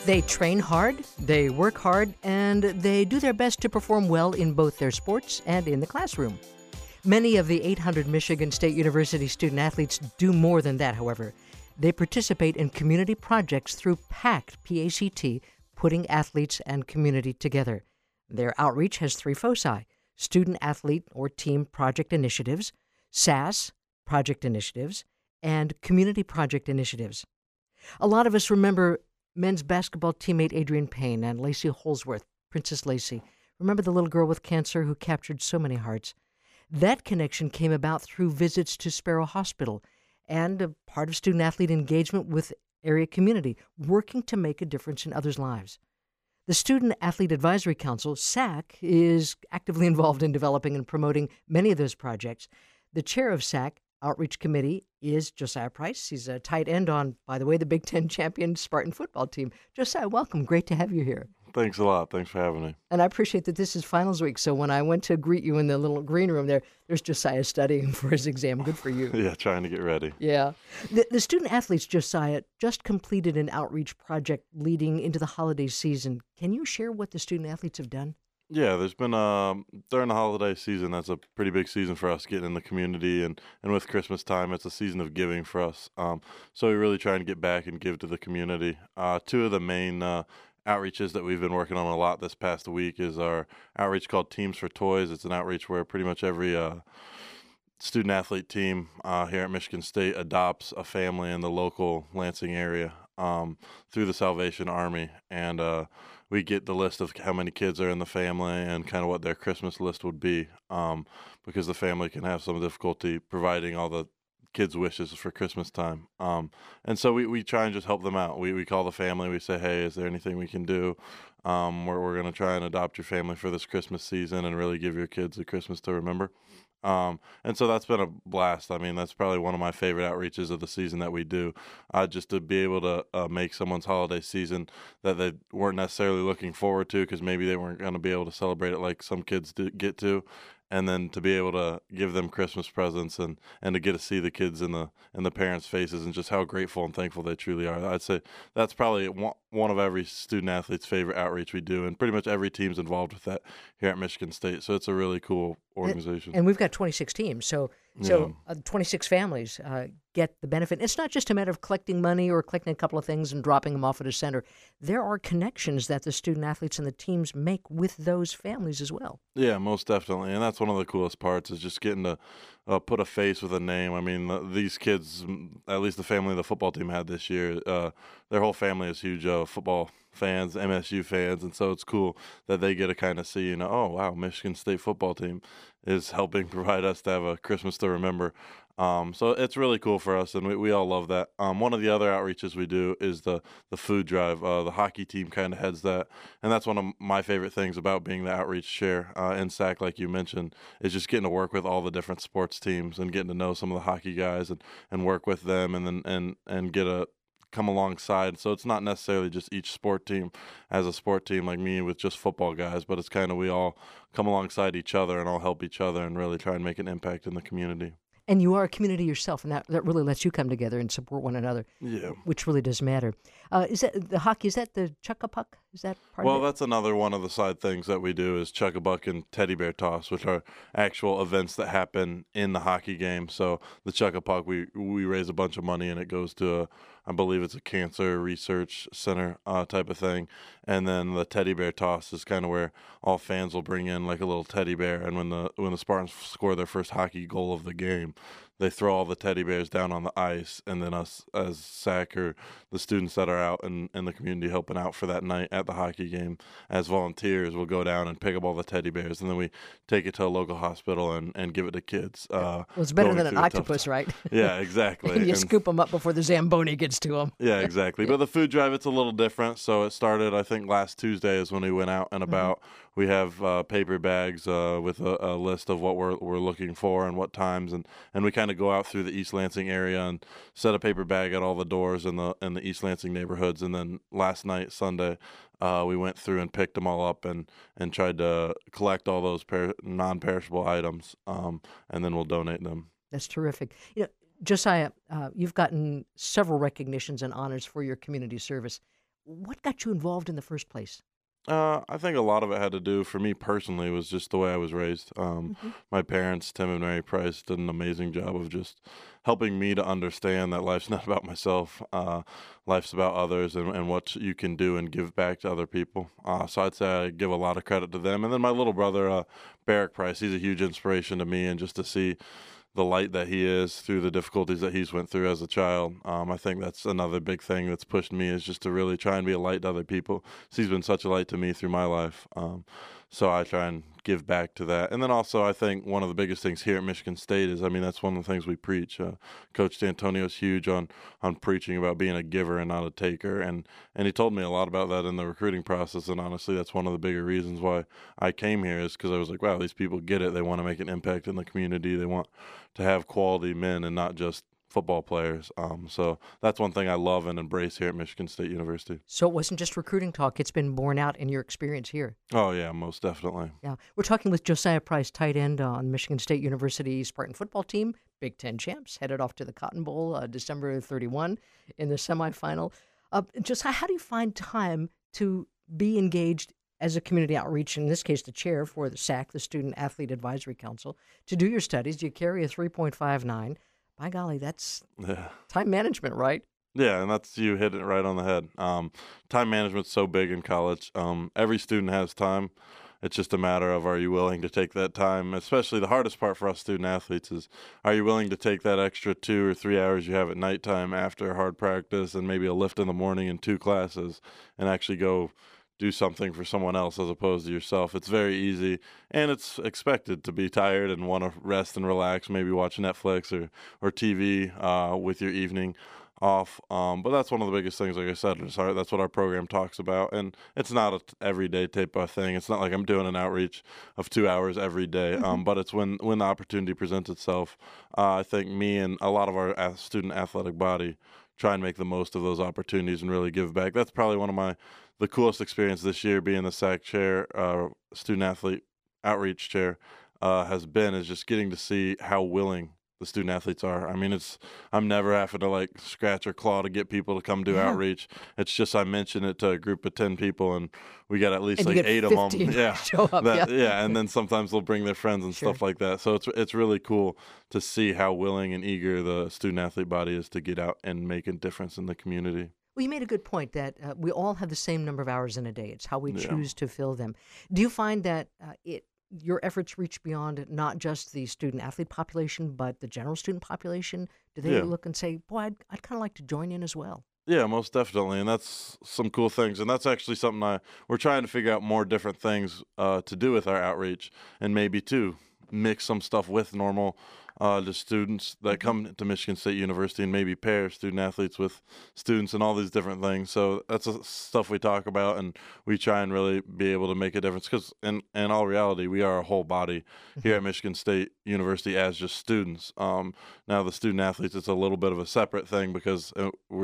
They train hard, they work hard, and they do their best to perform well in both their sports and in the classroom. Many of the 800 Michigan State University student athletes do more than that, however. They participate in community projects through PACT, P-A-C-T, putting athletes and community together. Their outreach has three foci: Student Athlete or Team Project Initiatives, SAS, Project Initiatives, and Community Project Initiatives. A lot of us remember men's basketball teammate Adrian Payne and Lacey Holsworth, Princess Lacey. Remember the little girl with cancer who captured so many hearts? That connection came about through visits to Sparrow Hospital and a part of student-athlete engagement with area community, working to make a difference in others' lives. The Student Athlete Advisory Council, SAC, is actively involved in developing and promoting many of those projects. The chair of SAC Outreach Committee is Josiah Price. He's a tight end on, by the way, the Big Ten champion Spartan football team. Josiah, welcome. Great to have you here. Thanks a lot. Thanks for having me. And I appreciate that this is finals week. So when I went to greet you in the little green room there's Josiah studying for his exam. Good for you. Yeah, trying to get ready. Yeah. The student athletes, Josiah, just completed an outreach project leading into the holiday season. Can you share what the student athletes have done? Yeah, there's been during the holiday season, that's a pretty big season for us getting in the community, and with Christmas time, it's a season of giving for us. So we really try and get back and give to the community. Two of the main outreaches that we've been working on a lot this past week is our outreach called Teams for Toys. It's an outreach where pretty much every student athlete team here at Michigan State adopts a family in the local Lansing area through the Salvation Army, and we get the list of how many kids are in the family and kind of what their Christmas list would be, because the family can have some difficulty providing all the kids' wishes for Christmas time. And so we try and just help them out. We call the family. We say, hey, is there anything we can do? We're going to try and adopt your family for this Christmas season and really give your kids a Christmas to remember. And so that's been a blast. I mean, that's probably one of my favorite outreaches of the season that we do, just to be able to make someone's holiday season that they weren't necessarily looking forward to because maybe they weren't going to be able to celebrate it like some kids get to. And then to be able to give them Christmas presents and to get to see the kids in the parents' faces and just how grateful and thankful they truly are. I'd say that's probably one of every student athlete's favorite outreach we do, and pretty much every team's involved with that here at Michigan State. So it's a really cool organization. And we've got 26 teams, so 26 families get the benefit. It's not just a matter of collecting money or collecting a couple of things and dropping them off at a center. There are connections that the student athletes and the teams make with those families as well. Yeah, most definitely. And that's one of the coolest parts is just getting to put a face with a name. I mean, these kids, at least the family the football team had this year, their whole family is huge football fans, MSU fans, and so it's cool that they get to kind of see, oh, wow, Michigan State football team is helping provide us to have a Christmas to remember. So it's really cool for us, and we all love that. One of the other outreaches we do is the food drive. The hockey team kind of heads that, and that's one of my favorite things about being the outreach chair in SAC, like you mentioned, is just getting to work with all the different sports teams and getting to know some of the hockey guys and work with them and get a come alongside. So it's not necessarily just each sport team as a sport team like me with just football guys, but it's kind of we all come alongside each other and all help each other and really try and make an impact in the community. And you are a community yourself, and that really lets you come together and support one another, which really does matter. Is that the hockey? Is that the Chuck-a-Puck? Is that part of it? Well, that's another one of the side things that we do is Chuck-a-Buck and Teddy Bear Toss, which are actual events that happen in the hockey game. So the Chuck-a-Puck, we raise a bunch of money, and it goes to I believe it's a cancer research center type of thing. And then the Teddy Bear Toss is kind of where all fans will bring in like a little teddy bear. And when the Spartans score their first hockey goal of the game, they throw all the teddy bears down on the ice, and then us as SAC or the students that are out in the community helping out for that night at the hockey game as volunteers will go down and pick up all the teddy bears, and then we take it to a local hospital and give it to kids. Well, it's better than an octopus, right? Yeah, exactly. You scoop them up before the Zamboni gets to them. Yeah, exactly. But the food drive, it's a little different. So it started, I think, last Tuesday is when we went out and about. Mm-hmm. We have paper bags with a list of what we're looking for and what times, and we kind of go out through the East Lansing area and set a paper bag at all the doors in the East Lansing neighborhoods. And then last night, Sunday, we went through and picked them all up and tried to collect all those non-perishable items, and then we'll donate them. That's terrific. Josiah, you've gotten several recognitions and honors for your community service. What got you involved in the first place? I think a lot of it had to do, for me personally, was just the way I was raised. Hmm. My parents, Tim and Mary Price, did an amazing job of just helping me to understand that life's not about myself. Life's about others and what you can do and give back to other people. So I'd say I give a lot of credit to them. And then my little brother, Barrick Price, he's a huge inspiration to me, and just to see the light that he is through the difficulties that he's went through as a child. I think that's another big thing that's pushed me, is just to really try and be a light to other people. So he's been such a light to me through my life. So I try and give back to that. And then also, I think one of the biggest things here at Michigan State is, I mean, that's one of the things we preach. Coach D'Antonio's huge on preaching about being a giver and not a taker. And he told me a lot about that in the recruiting process. And honestly, that's one of the bigger reasons why I came here, is because I was like, wow, these people get it. They want to make an impact in the community. They want to have quality men and not just football players. So that's one thing I love and embrace here at Michigan State University. So it wasn't just recruiting talk, it's been borne out in your experience here. Oh, yeah, most definitely. Yeah. We're talking with Josiah Price, tight end on Michigan State University Spartan football team, Big Ten champs, headed off to the Cotton Bowl December 31 in the semifinal. Josiah, how do you find time to be engaged as a community outreach, in this case, the chair for the SAC, the Student Athlete Advisory Council, to do your studies? You carry a 3.59. By golly, that's Yeah. time management, right? Yeah, and that's, you hit it right on the head. Time management's so big in college. Every student has time. It's just a matter of, are you willing to take that time? Especially the hardest part for us student athletes is, are you willing to take that extra 2 or 3 hours you have at nighttime after hard practice and maybe a lift in the morning and 2 classes, and actually go do something for someone else as opposed to yourself? It's very easy, and it's expected to be tired and want to rest and relax, maybe watch Netflix or TV with your evening off. But that's one of the biggest things, like I said, that's what our program talks about. And it's not a everyday type of thing. It's not like I'm doing an outreach of 2 hours every day. But it's when the opportunity presents itself. I think me and a lot of our student athletic body try and make the most of those opportunities and really give back. That's probably one of the coolest experience this year, being the SAC chair, student athlete outreach chair, has been, is just getting to see how willing the student athletes are. I mean, I'm never having to like scratch or claw to get people to come do Yeah. outreach. It's just, I mention it to a group of 10 people, and we got at least And you like get 8 of them. 15 Yeah. show up, Yeah, and then sometimes they'll bring their friends and Sure. stuff like that. So it's really cool to see how willing and eager the student athlete body is to get out and make a difference in the community. Well, you made a good point that we all have the same number of hours in a day. It's how we Yeah. choose to fill them. Do you find that your efforts reach beyond not just the student athlete population, but the general student population? Do they Yeah. look and say, boy, I'd kind of like to join in as well? Yeah, most definitely, and that's some cool things, and that's actually something we're trying to figure out more different things to do with our outreach, and maybe too mix some stuff with normal the students that come to Michigan State University, and maybe pair student athletes with students and all these different things. So that's stuff we talk about, and we try and really be able to make a difference, because in all reality, we are a whole body here at Michigan State University as just students. Now the student athletes, it's a little bit of a separate thing, because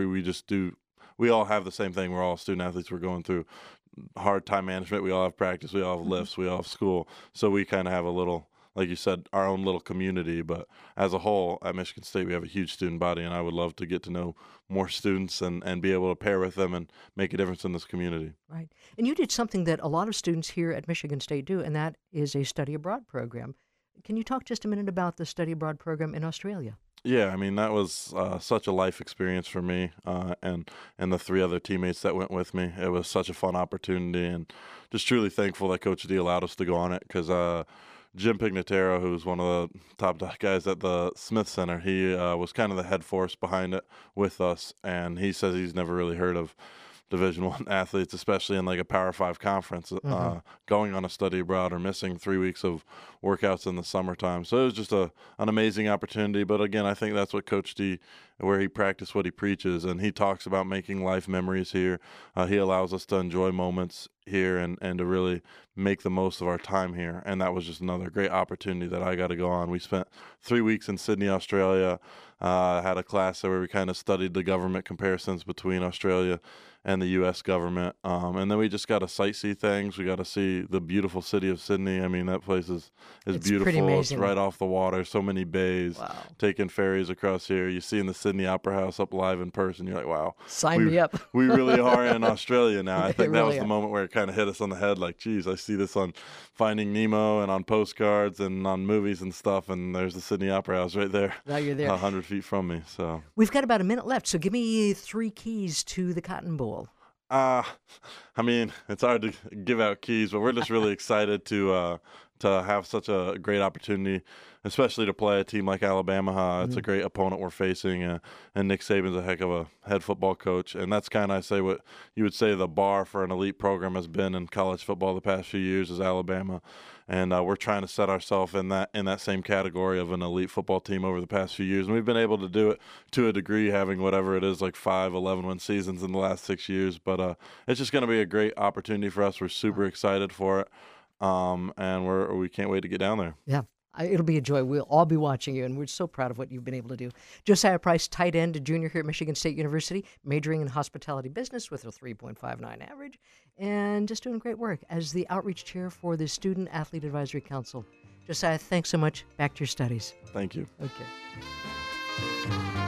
we all have the same thing. We're all student athletes. We're going through hard time management. We all have practice. We all have lifts. We all have school. So we kind of have a little, like you said, our own little community. But as a whole, at Michigan State, we have a huge student body, and I would love to get to know more students and be able to pair with them and make a difference in this community. Right. And you did something that a lot of students here at Michigan State do, and that is a study abroad program. Can you talk just a minute about the study abroad program in Australia? Yeah, I mean, that was such a life experience for me and the 3 other teammates that went with me. It was such a fun opportunity, and just truly thankful that Coach D allowed us to go on it, because Jim Pignataro, who's one of the top guys at the Smith Center, he was kind of the head force behind it with us, and he says he's never really heard of Division I athletes, especially in like a Power 5 conference, going on a study abroad or missing 3 weeks of workouts in the summertime. So it was just an amazing opportunity. But again, I think that's what Coach D, where he practiced what he preaches, and he talks about making life memories here. He allows us to enjoy moments here and to really make the most of our time here. And that was just another great opportunity that I got to go on. We spent 3 weeks in Sydney, Australia. Had a class there where we kind of studied the government comparisons between Australia and the U.S. government. And then we just got to sightsee things. We got to see the beautiful city of Sydney. I mean, that place is It's beautiful. pretty It's amazing. right off the water. So many bays. Wow. Taking ferries across here. You see in the Sydney Opera House up live in person. You're like, wow. Sign me up. We really are in Australia now. I think that really was the are. moment where it kind of hit us on the head. Like, geez, I see this on Finding Nemo and on postcards and on movies and stuff. And there's the Sydney Opera House right there. Now you're there. 100 feet from me. So, We've got about a minute left, so give me 3 keys to the Cotton Bowl. I mean, it's hard to give out keys, but we're just really excited to have such a great opportunity, especially to play a team like Alabama. It's a great opponent we're facing, and Nick Saban's a heck of a head football coach. And that's kind of, I say, what you would say the bar for an elite program has been in college football the past few years is Alabama. And we're trying to set ourselves in that same category of an elite football team over the past few years. And we've been able to do it to a degree, having whatever it is, like 5 11-win seasons in the last 6 years. But it's just going to be a great opportunity for us. We're super excited for it. And we can't wait to get down there. Yeah, it'll be a joy. We'll all be watching you, and we're so proud of what you've been able to do. Josiah Price, tight end, junior here at Michigan State University, majoring in hospitality business with a 3.59 average, and just doing great work as the outreach chair for the Student Athlete Advisory Council. Josiah, thanks so much. Back to your studies. Thank you. Okay.